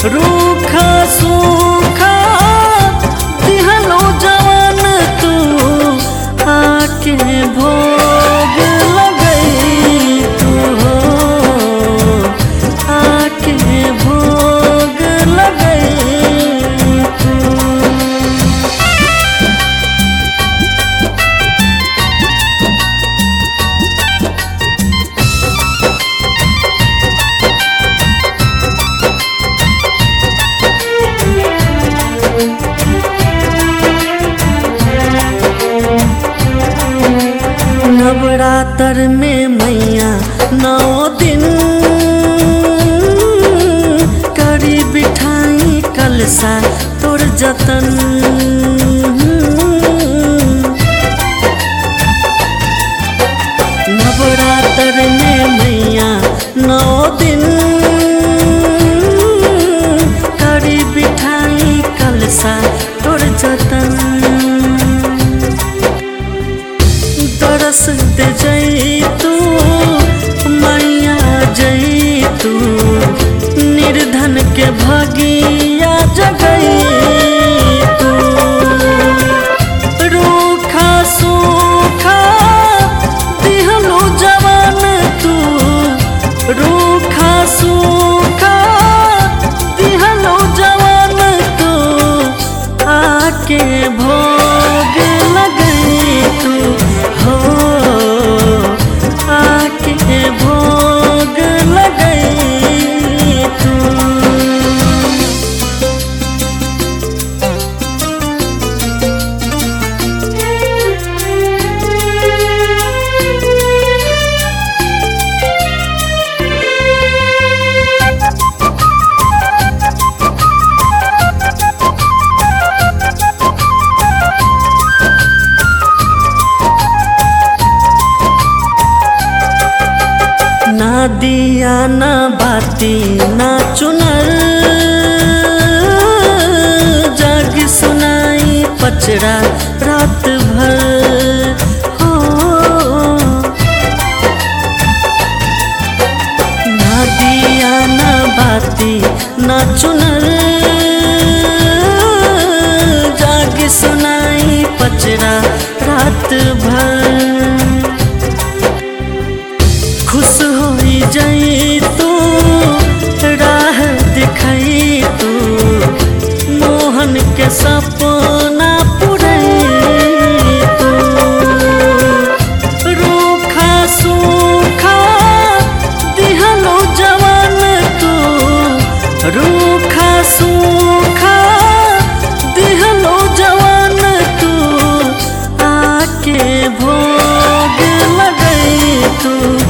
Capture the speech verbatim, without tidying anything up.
रूखा सूखा दिहलो जवान तू आके भोग लगई तू हो आके भोग लगई तू। नवरात्र में मैया नौ दिन करी बिठाई कलसा तोर जतन। नवरात्र में मैया नौ दिन करी बिठाई कलसा तोर जतन। तरस दे जई तू मैया जई तू निर्धन के भगिया जगई तू। रूखा सूखा दिहलो जवान तू रूखा सूखा दिहलो जवान तू आके भोग लगई तू हो आके भोग लगई तू। ना दिया ना बाती ना चुनर जग सुनाई पचड़ा रात भर हो। ना दिया ना बाती ना चुनर जग सुनाई पचड़ा रात भर। खुश होई जाई तू राह दिखाई तू मोहन के सपना पुरई तू। रूखा सूखा दिहलो जवान तू रूखा सूखा दिहलो जवान तू आके भोग लगई तू।